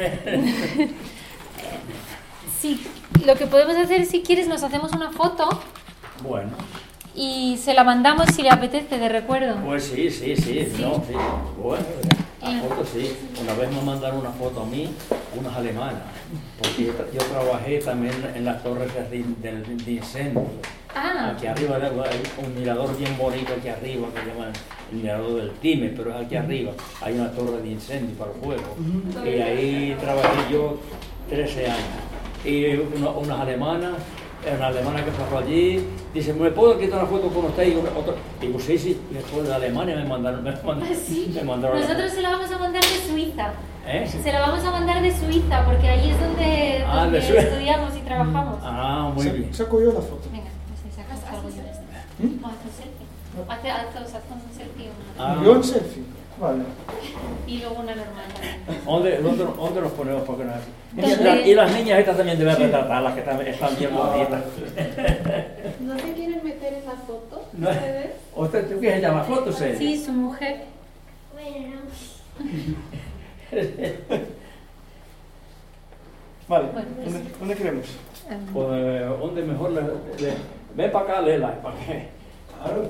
Sí, lo que podemos hacer, si quieres, nos hacemos una foto. Bueno. Y se la mandamos si le apetece, de recuerdo. Pues sí. No, sí. Bueno, la foto sí. Una vez me mandaron una foto a mí, unas alemanas, porque yo trabajé también en las torres de incendio. Aquí arriba hay un mirador bien bonito aquí arriba que llaman el mirador del Time, pero es aquí arriba. Hay una torre de incendio para el fuego. Y ahí trabajé yo 13 años. Y unas alemanas. Una alemana que pasó allí, dice, ¿me puedo quitar una foto con usted? Y otra, digo, sí, después de Alemania me mandaron. ¿Sí? Me mandaron. Nosotros se la vamos a mandar de Suiza. Se la vamos a mandar de Suiza, porque ahí es donde estudiamos y trabajamos. Muy bien. Saco yo la foto. Venga, no sé, sacas algo yo de esto. Haz un selfie. Haz un selfie. ¿Yo en selfie? Vale. Y luego una normal también. ¿Dónde los ponemos? Porque no y las niñas estas también deben retratarlas, que están bien bonitas. ¿No se quieren meter en la foto? No. ¿Ustedes? ¿Tú quieres llamar fotos? Sí, su mujer. Vale, Bueno, ¿dónde queremos? Pues, ¿dónde mejor ven para acá, Lela, para qué? Claro,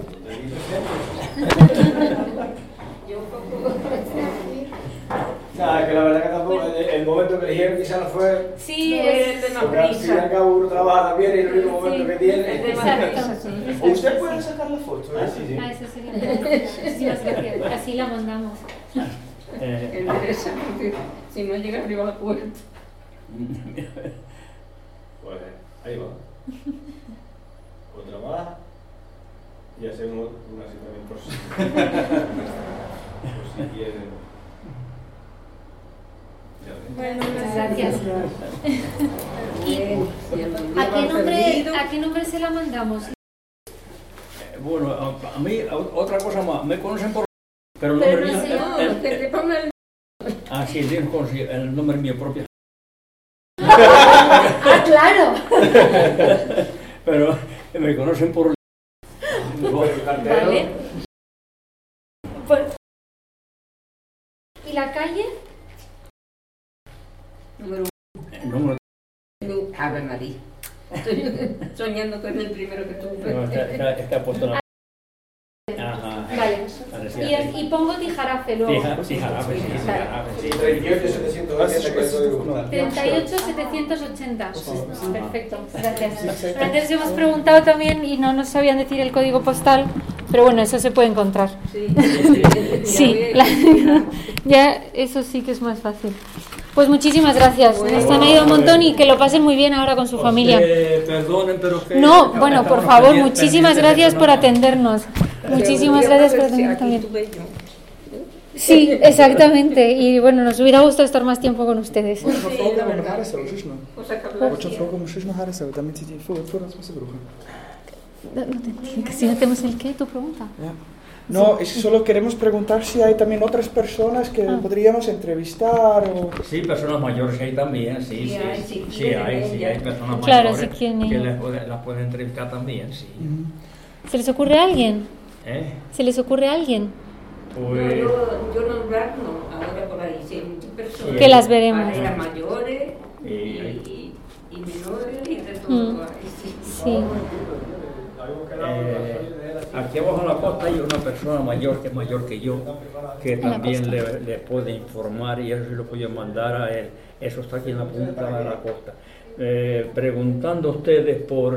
nada, que la verdad que tampoco, el momento que eligieron quizás no fue. Sí, Porque al fin y al cabo uno trabaja también y el único momento que tiene. Exacto. ¿Usted puede sacar la foto? Sí. Ah, eso sería. Muchísimas gracias. Así la mandamos. Endereza, porque si no llega arriba a la puerta. Pues ahí va. Otra más. Y hacemos una así también por si quieren. Bueno, Gracias. ¿Y a qué nombre se la mandamos? Bueno, a mí, otra cosa más, me conocen por... Pero el Pero nombre no mío... sé yo. Que te ponga el... Ah, sí, el nombre mío propio. ¡Ah, claro! Pero me conocen por... Vale. Pues, ¿y la calle? Número Número... 1. Ave María. Estoy soñando con el primero que tuve. Está puesto la... Ajá. Vale. Y pongo Tijarafe luego. Tijarafe, sí. 38,780. 38,780. Perfecto, gracias. Antes hemos preguntado también y no nos sabían decir el código postal, pero bueno, eso se puede encontrar. Sí, ya eso sí que es más fácil. Pues muchísimas gracias. Nos han ayudado un montón y que lo pasen muy bien ahora con su familia. Perdonen, pero que... No, bueno, por favor, muchísimas gracias por atendernos. Muchísimas gracias por atendernos también. Sí, exactamente. Y bueno, nos hubiera gustado estar más tiempo con ustedes. No te entiendo. ¿Si no tenemos el qué? ¿Tu pregunta? No, es que solo queremos preguntar si hay también otras personas que podríamos entrevistar o... Sí, personas mayores que hay también, sí hay personas Claro, mayores sí, ¿quién que es? las pueden entrevistar también, sí. ¿Se les ocurre a alguien? ¿Eh? ¿Se les ocurre a alguien? Pues... Yo nombrar, no, ahora por ahí, sí, muchas personas. Que las veremos. Parejas mayores y menores y de todo. Sí. Aquí abajo en la costa hay una persona mayor que es mayor que yo, que también le puede informar y eso se lo puede mandar a él. Eso está aquí en la punta de la costa. Preguntando a ustedes por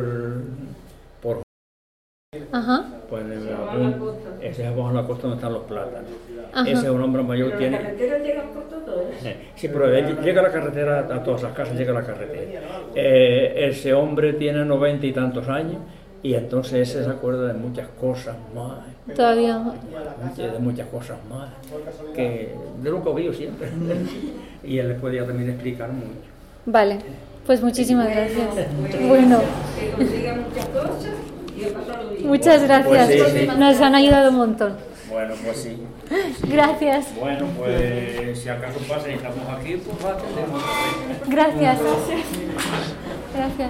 Ajá. pues ese es abajo en la costa donde están los plátanos. Ajá. Ese es un hombre mayor, Pero tiene... las carreteras llegan por todo, Sí, pero él llega a la carretera, a todas las casas llega a la carretera. Ese hombre tiene 90 y tantos años y entonces ese se acuerda de muchas cosas más. Todavía. De muchas cosas más, que de lo que oído siempre. Y él les podía también explicar mucho. Vale, pues muchísimas gracias. Bueno, que consigan muchas cosas y a pasarlo bien. muchas gracias. Pues sí. Nos han ayudado un montón. Bueno, pues sí. Gracias. Bueno, pues si acaso pasa y estamos aquí, pues atendemos. Gracias. Gracias.